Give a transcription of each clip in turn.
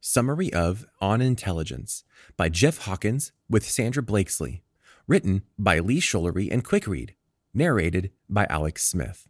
Summary of On Intelligence by Jeff Hawkins with Sandra Blakesley. Written by Lee Schullery and Quickread. Narrated by Alex Smith.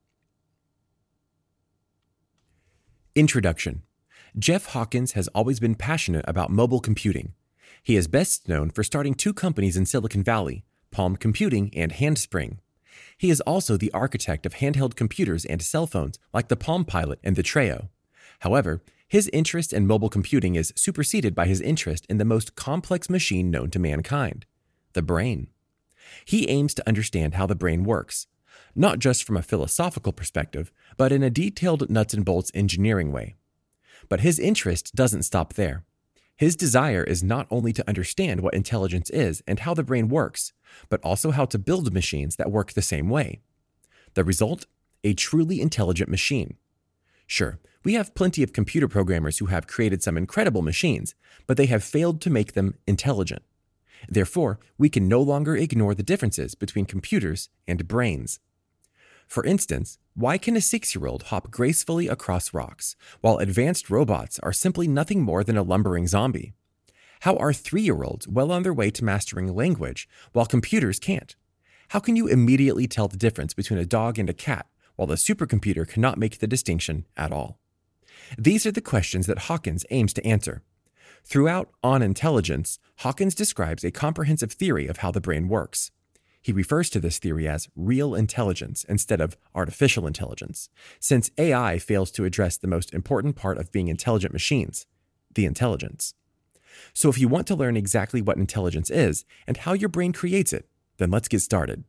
Introduction. Jeff Hawkins has always been passionate about mobile computing. He is best known for starting two companies in Silicon Valley, Palm Computing and Handspring. He is also the architect of handheld computers and cell phones like the Palm Pilot and the Treo. However, his interest in mobile computing is superseded by his interest in the most complex machine known to mankind, the brain. He aims to understand how the brain works, not just from a philosophical perspective, but in a detailed nuts and bolts engineering way. But his interest doesn't stop there. His desire is not only to understand what intelligence is and how the brain works, but also how to build machines that work the same way. The result? A truly intelligent machine. Sure, we have plenty of computer programmers who have created some incredible machines, but they have failed to make them intelligent. Therefore, we can no longer ignore the differences between computers and brains. For instance, why can a 6-year-old hop gracefully across rocks, while advanced robots are simply nothing more than a lumbering zombie? How are 3-year-olds well on their way to mastering language, while computers can't? How can you immediately tell the difference between a dog and a cat, while the supercomputer cannot make the distinction at all? These are the questions that Hawkins aims to answer. Throughout On Intelligence, Hawkins describes a comprehensive theory of how the brain works. He refers to this theory as real intelligence instead of artificial intelligence, since AI fails to address the most important part of being intelligent machines, the intelligence. So if you want to learn exactly what intelligence is and how your brain creates it, then let's get started.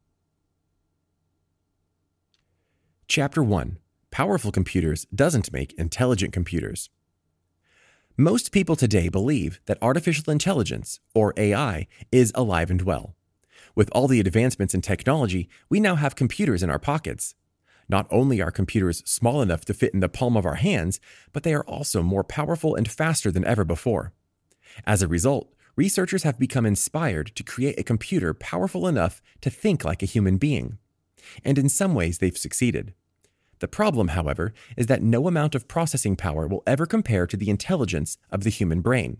Chapter 1. Powerful computers doesn't make intelligent computers. Most people today believe that artificial intelligence, or AI, is alive and well. With all the advancements in technology, we now have computers in our pockets. Not only are computers small enough to fit in the palm of our hands, but they are also more powerful and faster than ever before. As a result, researchers have become inspired to create a computer powerful enough to think like a human being. And in some ways, they've succeeded. The problem, however, is that no amount of processing power will ever compare to the intelligence of the human brain.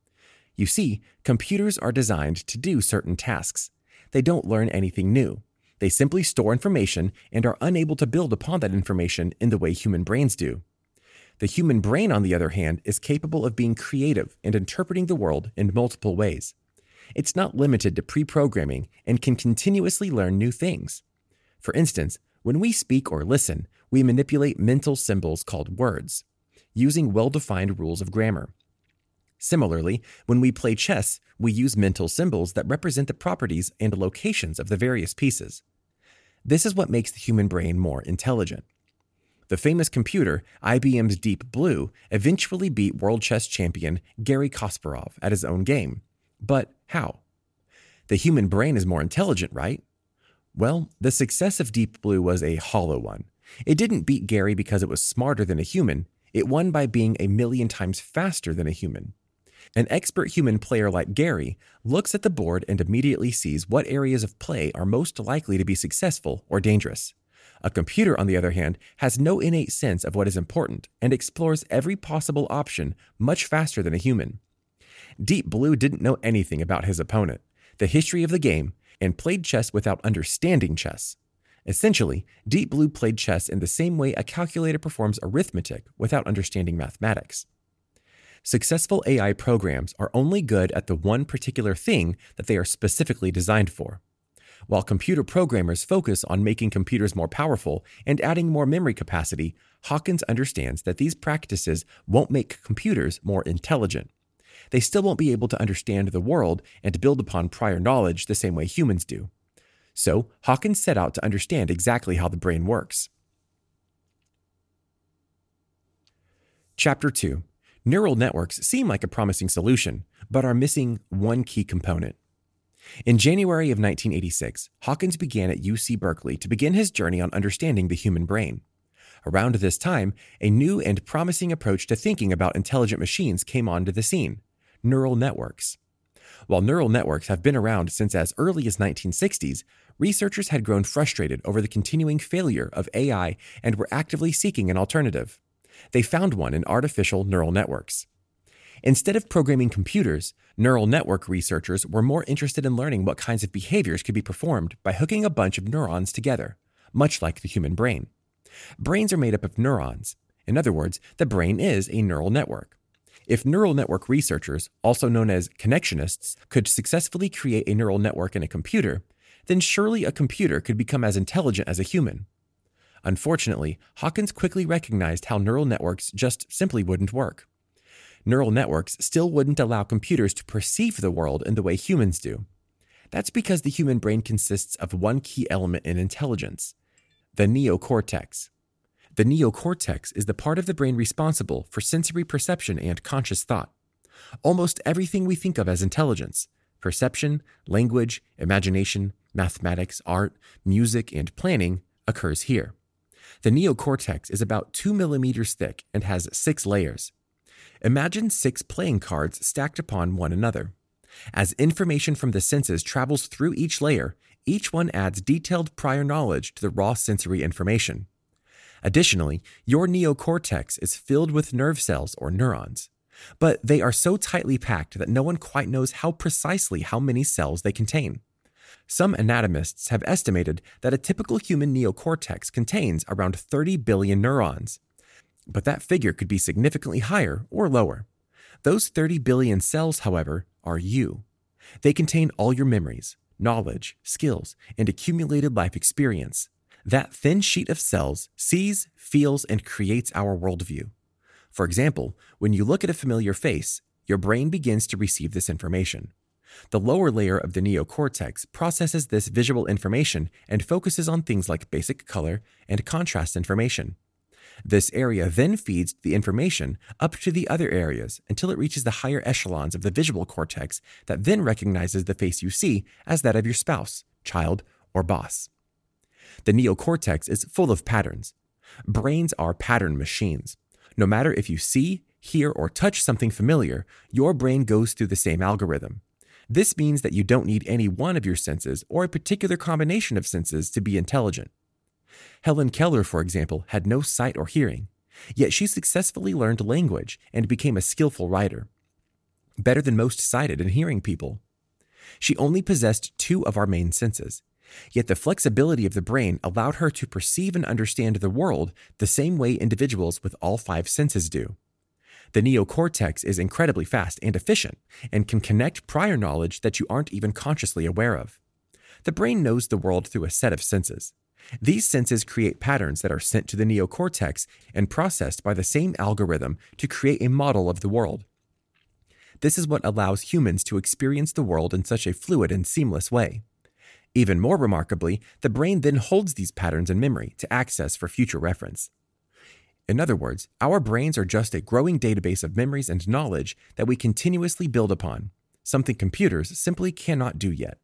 You see, computers are designed to do certain tasks. They don't learn anything new. They simply store information and are unable to build upon that information in the way human brains do. The human brain, on the other hand, is capable of being creative and interpreting the world in multiple ways. It's not limited to pre-programming and can continuously learn new things. For instance, when we speak or listen, we manipulate mental symbols called words, using well-defined rules of grammar. Similarly, when we play chess, we use mental symbols that represent the properties and locations of the various pieces. This is what makes the human brain more intelligent. The famous computer, IBM's Deep Blue, eventually beat world chess champion Garry Kasparov at his own game. But how? The human brain is more intelligent, right? Well, the success of Deep Blue was a hollow one. It didn't beat Garry because it was smarter than a human. It won by being 1,000,000 times faster than a human. An expert human player like Garry looks at the board and immediately sees what areas of play are most likely to be successful or dangerous. A computer, on the other hand, has no innate sense of what is important and explores every possible option much faster than a human. Deep Blue didn't know anything about his opponent, the history of the game, and played chess without understanding chess. Essentially, Deep Blue played chess in the same way a calculator performs arithmetic without understanding mathematics. Successful AI programs are only good at the one particular thing that they are specifically designed for. While computer programmers focus on making computers more powerful and adding more memory capacity, Hawkins understands that these practices won't make computers more intelligent. They still won't be able to understand the world and build upon prior knowledge the same way humans do. So, Hawkins set out to understand exactly how the brain works. Chapter 2. Neural networks seem like a promising solution, but are missing one key component. In January of 1986, Hawkins began at UC Berkeley to begin his journey on understanding the human brain. Around this time, a new and promising approach to thinking about intelligent machines came onto the scene: neural networks. While neural networks have been around since as early as 1960s, researchers had grown frustrated over the continuing failure of AI and were actively seeking an alternative. They found one in artificial neural networks. Instead of programming computers, neural network researchers were more interested in learning what kinds of behaviors could be performed by hooking a bunch of neurons together, much like the human brain. Brains are made up of neurons. In other words, the brain is a neural network. If neural network researchers, also known as connectionists, could successfully create a neural network in a computer, then surely a computer could become as intelligent as a human. Unfortunately, Hawkins quickly recognized how neural networks just simply wouldn't work. Neural networks still wouldn't allow computers to perceive the world in the way humans do. That's because the human brain consists of one key element in intelligence: the neocortex. The neocortex is the part of the brain responsible for sensory perception and conscious thought. Almost everything we think of as intelligence — perception, language, imagination, mathematics, art, music, and planning — occurs here. The neocortex is about 2 millimeters thick and has 6 layers. Imagine 6 playing cards stacked upon one another. As information from the senses travels through each layer, each one adds detailed prior knowledge to the raw sensory information. Additionally, your neocortex is filled with nerve cells or neurons, but they are so tightly packed that no one quite knows precisely how many cells they contain. Some anatomists have estimated that a typical human neocortex contains around 30 billion neurons. But that figure could be significantly higher or lower. Those 30 billion cells, however, are you. They contain all your memories, knowledge, skills, and accumulated life experience. That thin sheet of cells sees, feels, and creates our worldview. For example, when you look at a familiar face, your brain begins to receive this information. The lower layer of the neocortex processes this visual information and focuses on things like basic color and contrast information. This area then feeds the information up to the other areas until it reaches the higher echelons of the visual cortex that then recognizes the face you see as that of your spouse, child, or boss. The neocortex is full of patterns. Brains are pattern machines. No matter if you see, hear, or touch something familiar, your brain goes through the same algorithm. This means that you don't need any one of your senses or a particular combination of senses to be intelligent. Helen Keller, for example, had no sight or hearing, yet she successfully learned language and became a skillful writer, better than most sighted and hearing people. She only possessed 2 of our main senses, yet the flexibility of the brain allowed her to perceive and understand the world the same way individuals with all 5 senses do. The neocortex is incredibly fast and efficient and can connect prior knowledge that you aren't even consciously aware of. The brain knows the world through a set of senses. These senses create patterns that are sent to the neocortex and processed by the same algorithm to create a model of the world. This is what allows humans to experience the world in such a fluid and seamless way. Even more remarkably, the brain then holds these patterns in memory to access for future reference. In other words, our brains are just a growing database of memories and knowledge that we continuously build upon, something computers simply cannot do yet.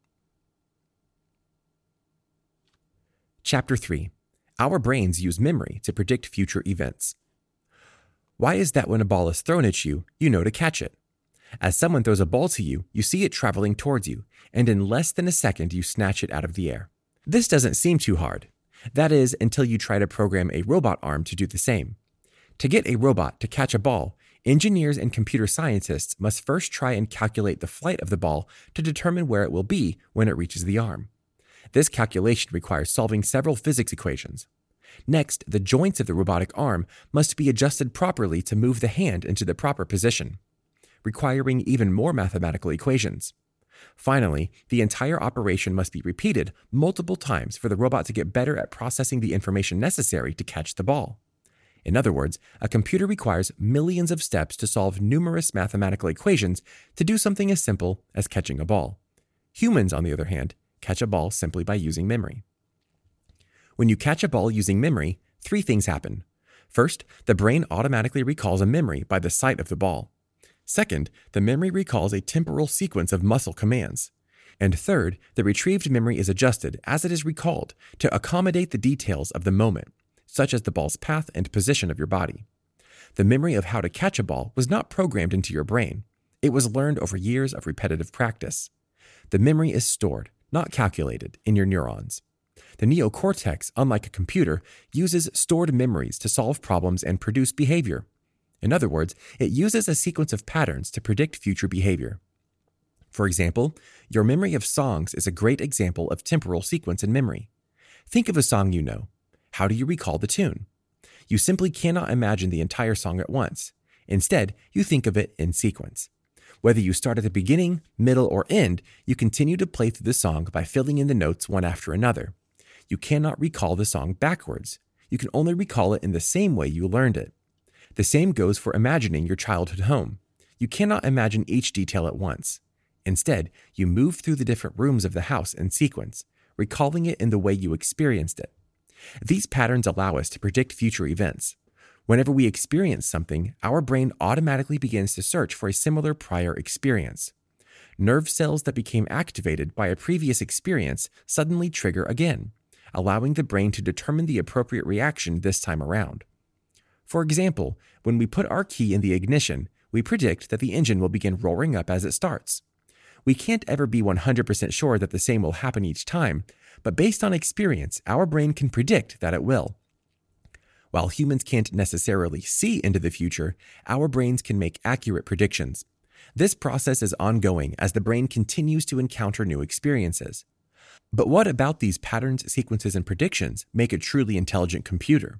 Chapter 3. Our brains use memory to predict future events. Why is that when a ball is thrown at you, you know to catch it? As someone throws a ball to you, you see it traveling towards you, and in less than a second you snatch it out of the air. This doesn't seem too hard. That is, until you try to program a robot arm to do the same. To get a robot to catch a ball, engineers and computer scientists must first try and calculate the flight of the ball to determine where it will be when it reaches the arm. This calculation requires solving several physics equations. Next, the joints of the robotic arm must be adjusted properly to move the hand into the proper position, requiring even more mathematical equations. Finally, the entire operation must be repeated multiple times for the robot to get better at processing the information necessary to catch the ball. In other words, a computer requires millions of steps to solve numerous mathematical equations to do something as simple as catching a ball. Humans, on the other hand, catch a ball simply by using memory. When you catch a ball using memory, 3 things happen. First, the brain automatically recalls a memory by the sight of the ball. Second, the memory recalls a temporal sequence of muscle commands. And third, the retrieved memory is adjusted as it is recalled to accommodate the details of the moment, such as the ball's path and position of your body. The memory of how to catch a ball was not programmed into your brain. It was learned over years of repetitive practice. The memory is stored, not calculated, in your neurons. The neocortex, unlike a computer, uses stored memories to solve problems and produce behavior. In other words, it uses a sequence of patterns to predict future behavior. For example, your memory of songs is a great example of temporal sequence in memory. Think of a song you know. How do you recall the tune? You simply cannot imagine the entire song at once. Instead, you think of it in sequence. Whether you start at the beginning, middle, or end, you continue to play through the song by filling in the notes one after another. You cannot recall the song backwards. You can only recall it in the same way you learned it. The same goes for imagining your childhood home. You cannot imagine each detail at once. Instead, you move through the different rooms of the house in sequence, recalling it in the way you experienced it. These patterns allow us to predict future events. Whenever we experience something, our brain automatically begins to search for a similar prior experience. Nerve cells that became activated by a previous experience suddenly trigger again, allowing the brain to determine the appropriate reaction this time around. For example, when we put our key in the ignition, we predict that the engine will begin roaring up as it starts. We can't ever be 100% sure that the same will happen each time, but based on experience, our brain can predict that it will. While humans can't necessarily see into the future, our brains can make accurate predictions. This process is ongoing as the brain continues to encounter new experiences. But what about these patterns, sequences, and predictions make a truly intelligent computer?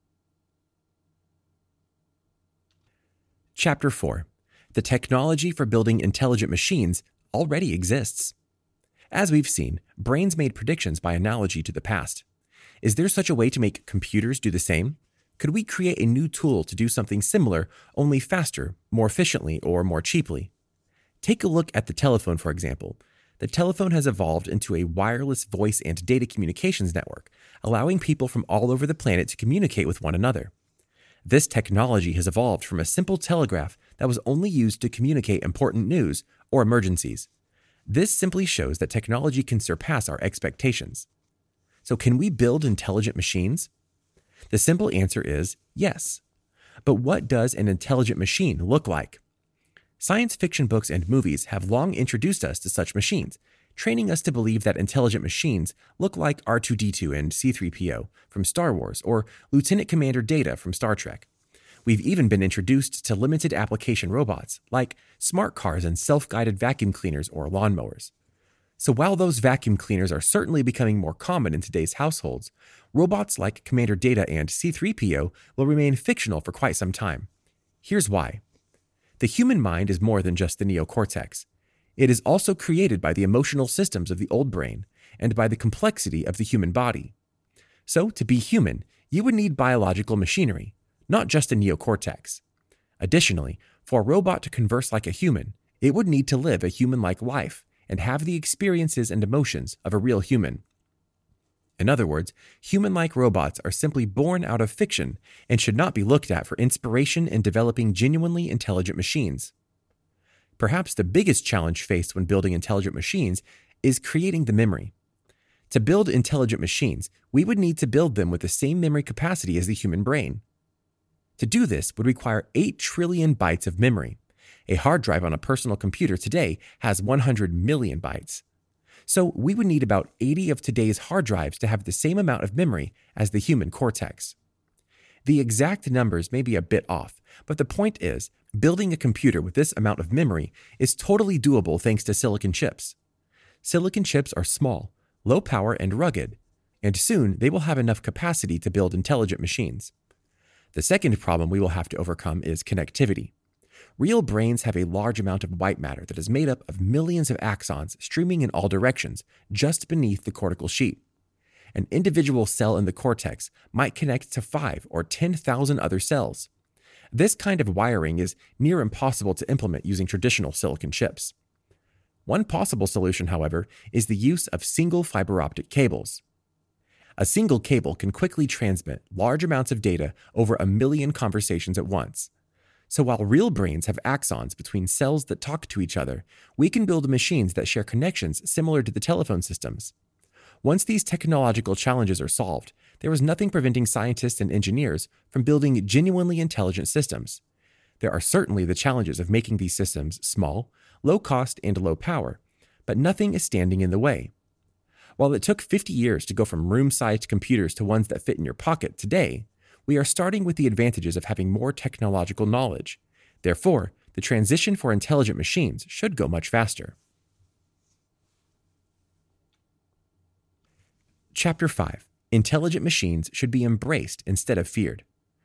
Chapter 4. The technology for building intelligent machines already exists. As we've seen, brains made predictions by analogy to the past. Is there such a way to make computers do the same? Could we create a new tool to do something similar, only faster, more efficiently, or more cheaply? Take a look at the telephone, for example. The telephone has evolved into a wireless voice and data communications network, allowing people from all over the planet to communicate with one another. This technology has evolved from a simple telegraph that was only used to communicate important news or emergencies. This simply shows that technology can surpass our expectations. So can we build intelligent machines? The simple answer is yes. But what does an intelligent machine look like? Science fiction books and movies have long introduced us to such machines, training us to believe that intelligent machines look like R2-D2 and C-3PO from Star Wars or Lieutenant Commander Data from Star Trek. We've even been introduced to limited application robots like smart cars and self-guided vacuum cleaners or lawnmowers. So while those vacuum cleaners are certainly becoming more common in today's households, robots like Commander Data and C-3PO will remain fictional for quite some time. Here's why. The human mind is more than just the neocortex. It is also created by the emotional systems of the old brain and by the complexity of the human body. So to be human, you would need biological machinery, not just a neocortex. Additionally, for a robot to converse like a human, it would need to live a human-like life and have the experiences and emotions of a real human. In other words, human-like robots are simply born out of fiction and should not be looked at for inspiration in developing genuinely intelligent machines. Perhaps the biggest challenge faced when building intelligent machines is creating the memory. To build intelligent machines, we would need to build them with the same memory capacity as the human brain. To do this would require 8 trillion bytes of memory. A hard drive on a personal computer today has 100 million bytes. So we would need about 80 of today's hard drives to have the same amount of memory as the human cortex. The exact numbers may be a bit off, but the point is, building a computer with this amount of memory is totally doable thanks to silicon chips. Silicon chips are small, low power, and rugged, and soon they will have enough capacity to build intelligent machines. The second problem we will have to overcome is connectivity. Real brains have a large amount of white matter that is made up of millions of axons streaming in all directions just beneath the cortical sheet. An individual cell in the cortex might connect to 5 or 10,000 other cells. This kind of wiring is near impossible to implement using traditional silicon chips. One possible solution, however, is the use of single fiber optic cables. A single cable can quickly transmit large amounts of data over 1 million conversations at once. So while real brains have axons between cells that talk to each other, we can build machines that share connections similar to the telephone systems. Once these technological challenges are solved, there is nothing preventing scientists and engineers from building genuinely intelligent systems. There are certainly the challenges of making these systems small, low cost, and low power, but nothing is standing in the way. While it took 50 years to go from room-sized computers to ones that fit in your pocket today, we are starting with the advantages of having more technological knowledge. Therefore, the transition for intelligent machines should go much faster. Chapter 5. Intelligent machines should be embraced instead of feared.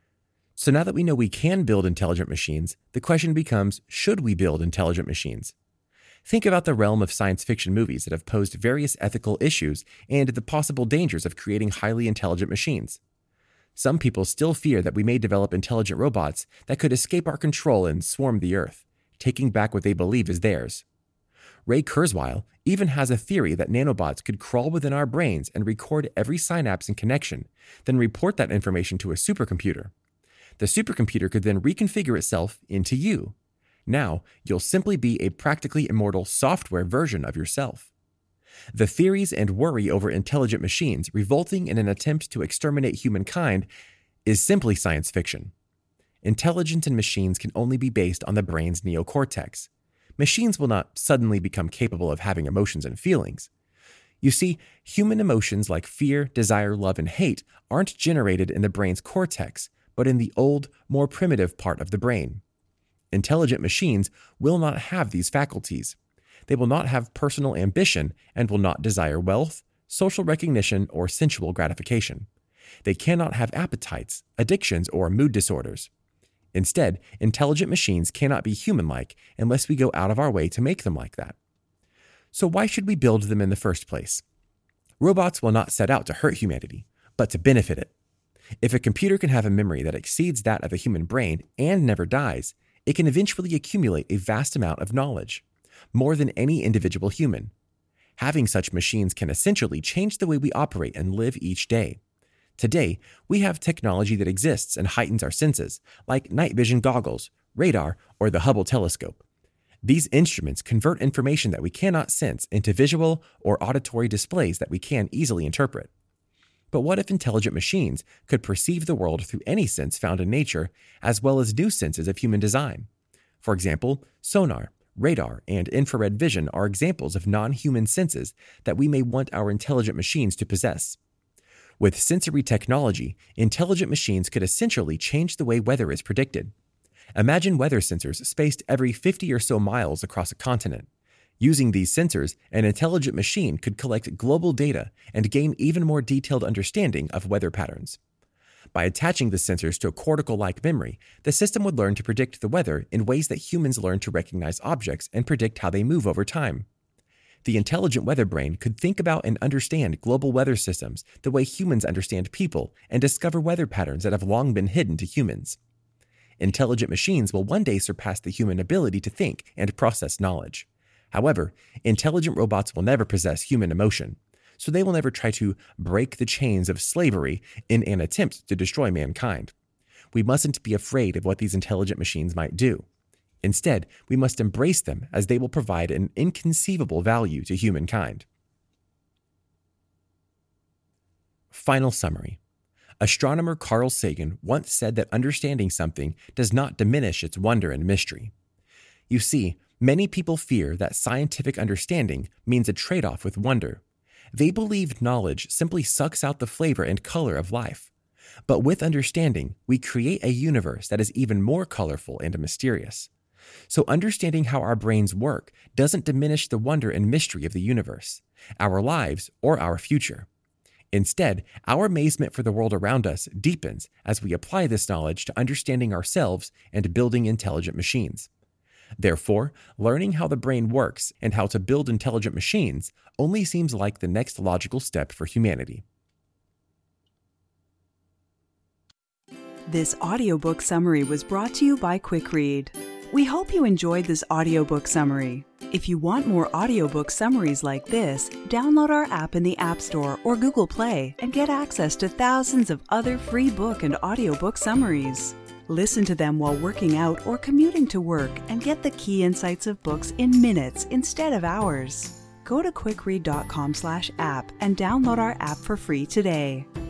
So now that we know we can build intelligent machines, the question becomes, should we build intelligent machines? Think about the realm of science fiction movies that have posed various ethical issues and the possible dangers of creating highly intelligent machines. Some people still fear that we may develop intelligent robots that could escape our control and swarm the Earth, taking back what they believe is theirs. Ray Kurzweil even has a theory that nanobots could crawl within our brains and record every synapse and connection, then report that information to a supercomputer. The supercomputer could then reconfigure itself into you. Now, you'll simply be a practically immortal software version of yourself. The theories and worry over intelligent machines resulting in an attempt to exterminate humankind is simply science fiction. Intelligence in machines can only be based on the brain's neocortex. Machines will not suddenly become capable of having emotions and feelings. You see, human emotions like fear, desire, love, and hate aren't generated in the brain's cortex, but in the old, more primitive part of the brain. Intelligent machines will not have these faculties. They will not have personal ambition and will not desire wealth, social recognition, or sensual gratification. They cannot have appetites, addictions, or mood disorders. Instead, intelligent machines cannot be human-like unless we go out of our way to make them like that. So why should we build them in the first place? Robots will not set out to hurt humanity, but to benefit it. If a computer can have a memory that exceeds that of a human brain and never dies, it can eventually accumulate a vast amount of knowledge, more than any individual human. Having such machines can essentially change the way we operate and live each day. Today, we have technology that exists and heightens our senses, like night vision goggles, radar, or the Hubble telescope. These instruments convert information that we cannot sense into visual or auditory displays that we can easily interpret. But what if intelligent machines could perceive the world through any sense found in nature, as well as new senses of human design? For example, sonar, radar, and infrared vision are examples of non-human senses that we may want our intelligent machines to possess. With sensory technology, intelligent machines could essentially change the way weather is predicted. Imagine weather sensors spaced every 50 or so miles across a continent. Using these sensors, an intelligent machine could collect global data and gain even more detailed understanding of weather patterns. By attaching the sensors to a cortical-like memory, the system would learn to predict the weather in ways that humans learn to recognize objects and predict how they move over time. The intelligent weather brain could think about and understand global weather systems the way humans understand people and discover weather patterns that have long been hidden to humans. Intelligent machines will one day surpass the human ability to think and process knowledge. However, intelligent robots will never possess human emotion, so they will never try to break the chains of slavery in an attempt to destroy mankind. We mustn't be afraid of what these intelligent machines might do. Instead, we must embrace them as they will provide an inconceivable value to humankind. Final summary. Astronomer Carl Sagan once said that understanding something does not diminish its wonder and mystery. You see, many people fear that scientific understanding means a trade-off with wonder. They believe knowledge simply sucks out the flavor and color of life. But with understanding, we create a universe that is even more colorful and mysterious. So understanding how our brains work doesn't diminish the wonder and mystery of the universe, our lives, or our future. Instead, our amazement for the world around us deepens as we apply this knowledge to understanding ourselves and building intelligent machines. Therefore, learning how the brain works and how to build intelligent machines only seems like the next logical step for humanity. This audiobook summary was brought to you by QuickRead. We hope you enjoyed this audiobook summary. If you want more audiobook summaries like this, download our app in the App Store or Google Play and get access to thousands of other free book and audiobook summaries. Listen to them while working out or commuting to work and get the key insights of books in minutes instead of hours. Go to quickread.com/app and download our app for free today.